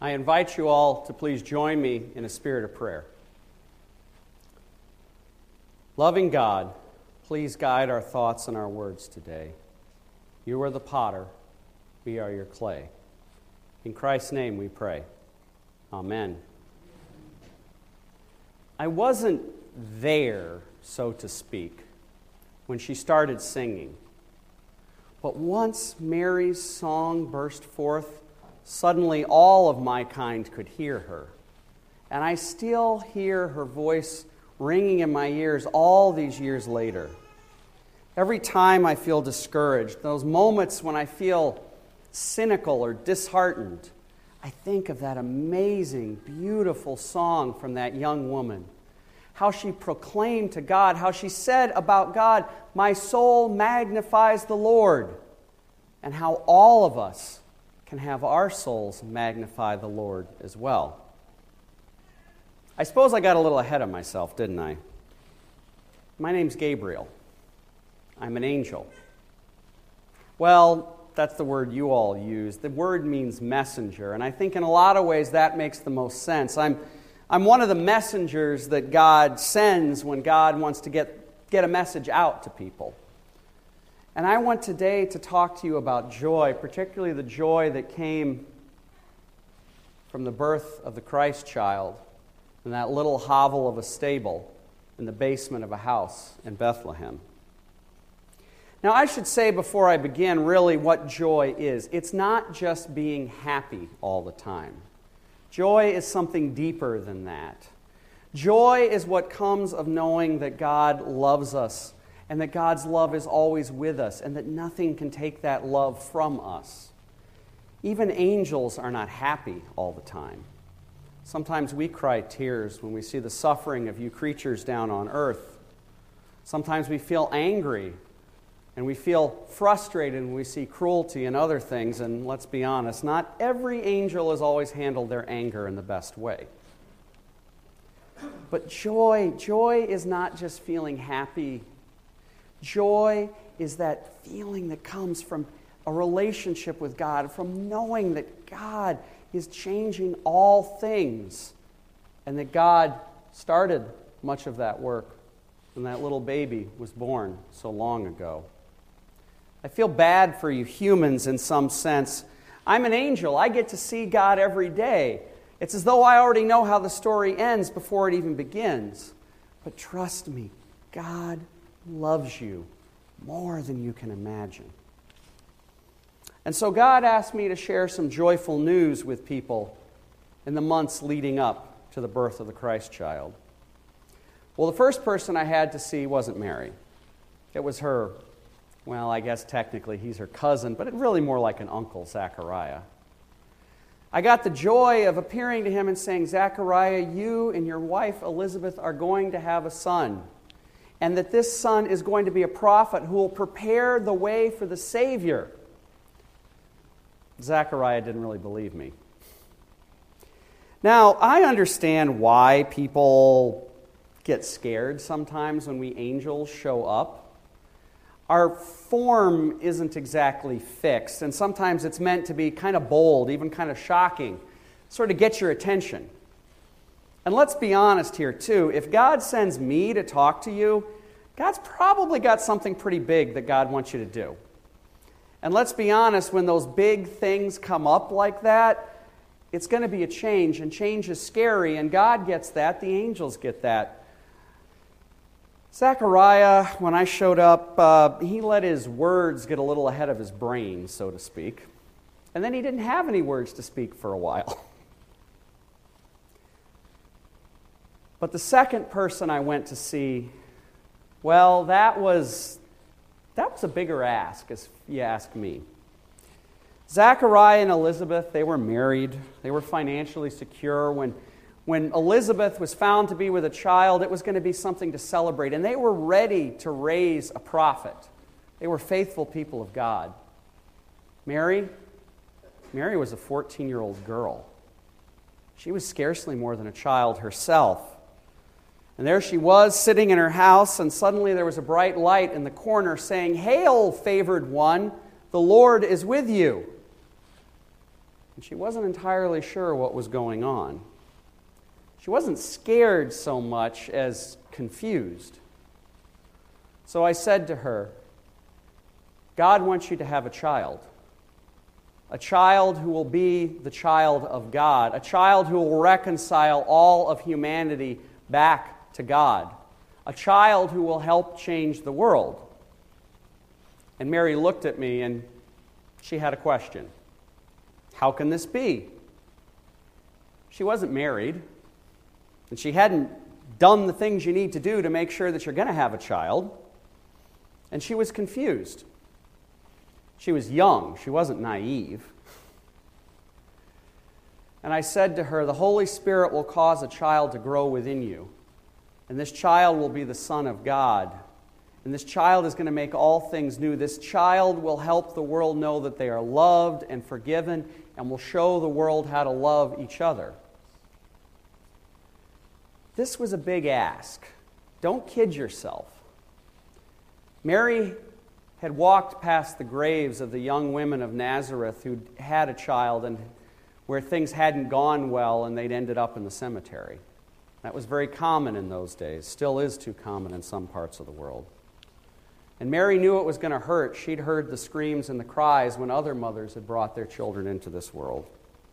I invite you all to please join me in a spirit of prayer. Loving God, please guide our thoughts and our words today. You are the potter, we are your clay. In Christ's name we pray. Amen. I wasn't there, so to speak, when she started singing. But once Mary's song burst forth, suddenly all of my kind could hear her. And I still hear her voice ringing in my ears all these years later. Every time I feel discouraged, those moments when I feel cynical or disheartened, I think of that amazing, beautiful song from that young woman. How she proclaimed to God, how she said about God, "My soul magnifies the Lord," and how all of us can have our souls magnify the Lord as well. I suppose I got a little ahead of myself, didn't I? My name's Gabriel. I'm an angel. Well, that's the word you all use. The word means messenger, and I think in a lot of ways that makes the most sense. I'm one of the messengers that God sends when God wants to get a message out to people. And I want today to talk to you about joy, particularly the joy that came from the birth of the Christ child in that little hovel of a stable in the basement of a house in Bethlehem. Now, I should say before I begin really what joy is. It's not just being happy all the time. Joy is something deeper than that. Joy is what comes of knowing that God loves us and that God's love is always with us, and that nothing can take that love from us. Even angels are not happy all the time. Sometimes we cry tears when we see the suffering of you creatures down on earth. Sometimes we feel angry, and we feel frustrated when we see cruelty and other things, and let's be honest, not every angel has always handled their anger in the best way. But joy is not just feeling happy. Joy is that feeling that comes from a relationship with God, from knowing that God is changing all things, and that God started much of that work when that little baby was born so long ago. I feel bad for you humans in some sense. I'm an angel. I get to see God every day. It's as though I already know how the story ends before it even begins. But trust me, God loves you more than you can imagine. And so God asked me to share some joyful news with people in the months leading up to the birth of the Christ child. Well, the first person I had to see wasn't Mary. It was her, well, I guess technically he's her cousin, but really more like an uncle, Zechariah. I got the joy of appearing to him and saying, "Zechariah, you and your wife Elizabeth are going to have a son, and that this son is going to be a prophet who will prepare the way for the Savior." Zechariah didn't really believe me. Now, I understand why people get scared sometimes when we angels show up. Our form isn't exactly fixed, and sometimes it's meant to be kind of bold, even kind of shocking, sort of get your attention. And let's be honest here, too. If God sends me to talk to you, God's probably got something pretty big that God wants you to do. And let's be honest, when those big things come up like that, it's going to be a change, and change is scary, and God gets that, the angels get that. Zechariah, when I showed up, he let his words get a little ahead of his brain, so to speak. And then he didn't have any words to speak for a while. But the second person I went to see, well, that was a bigger ask, if you ask me. Zechariah and Elizabeth, they were married. They were financially secure. When Elizabeth was found to be with a child, it was going to be something to celebrate. And they were ready to raise a prophet. They were faithful people of God. Mary was a 14-year-old girl. She was scarcely more than a child herself. And there she was, sitting in her house, and suddenly there was a bright light in the corner saying, "Hail, favored one, the Lord is with you." and she wasn't entirely sure what was going on. She wasn't scared so much as confused. So I said to her, God wants you to have a child who will be the child of God, a child who will reconcile all of humanity back to God, a child who will help change the world. And Mary looked at me and she had a question. How can this be? She wasn't married, and she hadn't done the things you need to do to make sure that you're going to have a child, and she was confused. She was young. She wasn't naive. And I said to her, the Holy Spirit will cause a child to grow within you, and this child will be the Son of God. And this child is going to make all things new. This child will help the world know that they are loved and forgiven and will show the world how to love each other. This was a big ask. Don't kid yourself. Mary had walked past the graves of the young women of Nazareth who had a child and where things hadn't gone well and they'd ended up in the cemetery. That was very common in those days, still is too common in some parts of the world. And Mary knew it was going to hurt. She'd heard the screams and the cries when other mothers had brought their children into this world.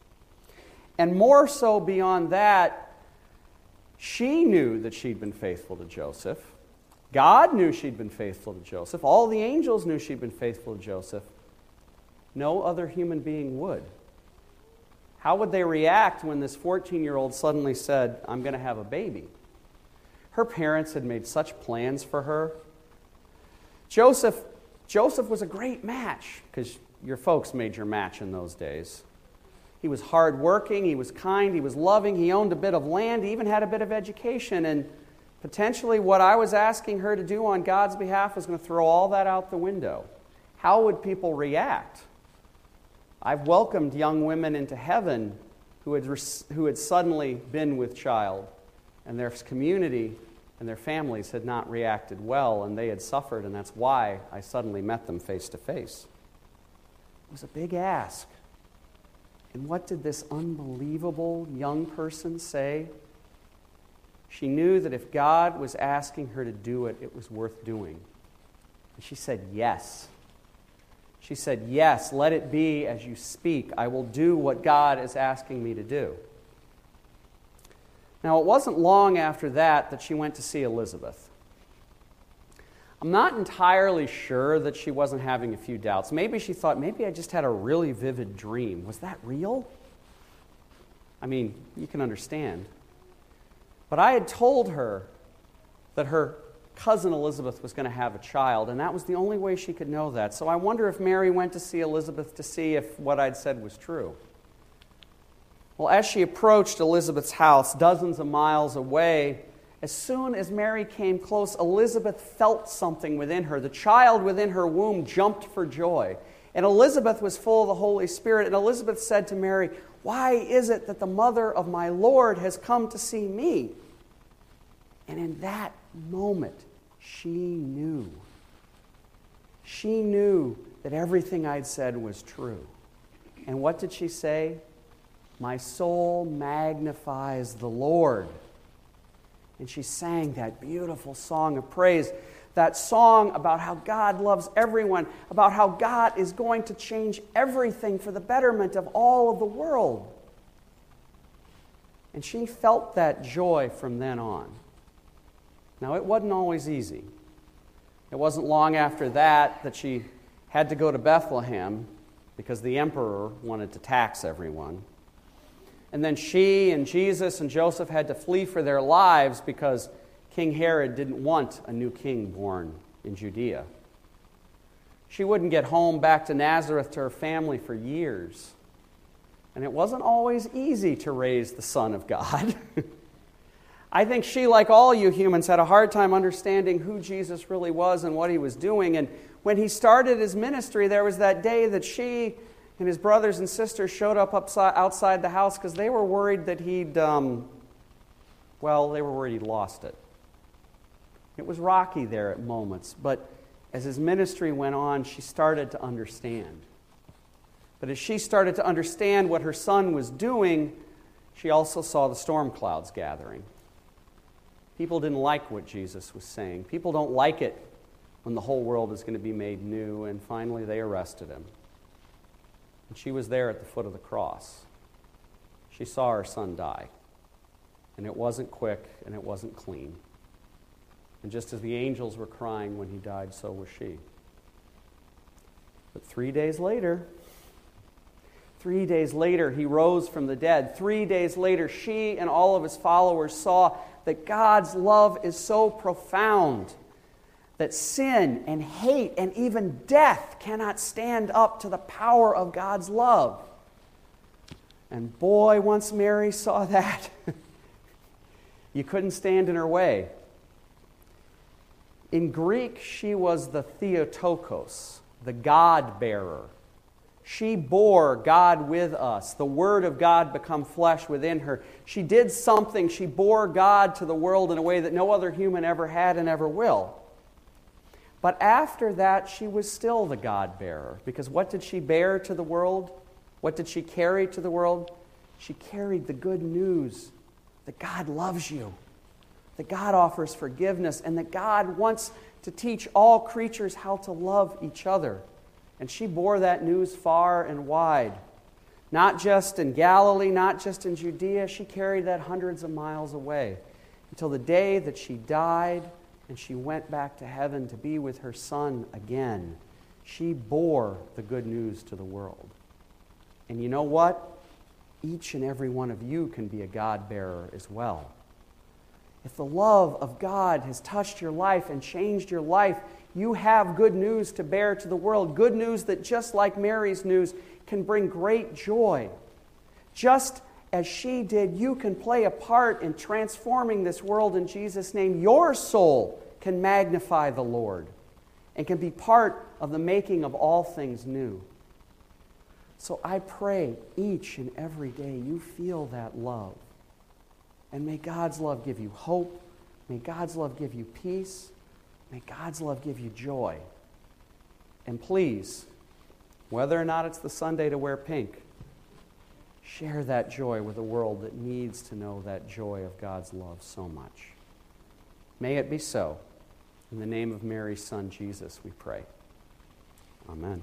And more so beyond that, she knew that she'd been faithful to Joseph. God knew she'd been faithful to Joseph. All the angels knew she'd been faithful to Joseph. No other human being would. How would they react when this 14-year-old suddenly said, I'm going to have a baby? Her parents had made such plans for her. Joseph was a great match, because your folks made your match in those days. He was hardworking, he was kind, he was loving, he owned a bit of land, he even had a bit of education, and potentially what I was asking her to do on God's behalf was going to throw all that out the window. How would people react? I've welcomed young women into heaven who had suddenly been with child, and their community and their families had not reacted well, and they had suffered, and that's why I suddenly met them face to face. It was a big ask. And what did this unbelievable young person say? She knew that if God was asking her to do it, it was worth doing. And she said, yes. She said, yes, let it be as you speak. I will do what God is asking me to do. Now, it wasn't long after that she went to see Elizabeth. I'm not entirely sure that she wasn't having a few doubts. Maybe she thought, maybe I just had a really vivid dream. Was that real? I mean, you can understand. But I had told her that her cousin Elizabeth was going to have a child, and that was the only way she could know that. So I wonder if Mary went to see Elizabeth to see if what I'd said was true. Well, as she approached Elizabeth's house, dozens of miles away, as soon as Mary came close, Elizabeth felt something within her. The child within her womb jumped for joy. And Elizabeth was full of the Holy Spirit. And Elizabeth said to Mary, why is it that the mother of my Lord has come to see me? And in that moment, she knew. She knew that everything I'd said was true. And what did she say? My soul magnifies the Lord. And she sang that beautiful song of praise, that song about how God loves everyone, about how God is going to change everything for the betterment of all of the world. And she felt that joy from then on. Now, it wasn't always easy. It wasn't long after that she had to go to Bethlehem because the emperor wanted to tax everyone. And then she and Jesus and Joseph had to flee for their lives because King Herod didn't want a new king born in Judea. She wouldn't get home back to Nazareth to her family for years. And it wasn't always easy to raise the Son of God. I think she, like all you humans, had a hard time understanding who Jesus really was and what he was doing. And when he started his ministry, there was that day that she and his brothers and sisters showed up outside the house because they were worried that he'd lost it. It was rocky there at moments, but as his ministry went on, she started to understand. But as she started to understand what her son was doing, she also saw the storm clouds gathering. People didn't like what Jesus was saying. People don't like it when the whole world is going to be made new, and finally they arrested him. And she was there at the foot of the cross. She saw her son die. And it wasn't quick, and it wasn't clean. And just as the angels were crying when he died, so was she. But 3 days later, he rose from the dead. 3 days later, she and all of his followers saw that God's love is so profound that sin and hate and even death cannot stand up to the power of God's love. And boy, once Mary saw that, you couldn't stand in her way. In Greek, she was the Theotokos, the God-bearer. She bore God with us. The Word of God become flesh within her. She did something. She bore God to the world in a way that no other human ever had and ever will. But after that, she was still the God-bearer. Because what did she bear to the world? What did she carry to the world? She carried the good news that God loves you, that God offers forgiveness, and that God wants to teach all creatures how to love each other. And she bore that news far and wide. Not just in Galilee, not just in Judea. She carried that hundreds of miles away until the day that she died and she went back to heaven to be with her son again. She bore the good news to the world. And you know what? Each and every one of you can be a God-bearer as well. If the love of God has touched your life and changed your life, you have good news to bear to the world. Good news that, just like Mary's news, can bring great joy. Just as she did, you can play a part in transforming this world in Jesus' name. Your soul can magnify the Lord and can be part of the making of all things new. So I pray each and every day you feel that love. And may God's love give you hope. May God's love give you peace. May God's love give you joy. And please, whether or not it's the Sunday to wear pink, share that joy with a world that needs to know that joy of God's love so much. May it be so. In the name of Mary's Son, Jesus, we pray. Amen.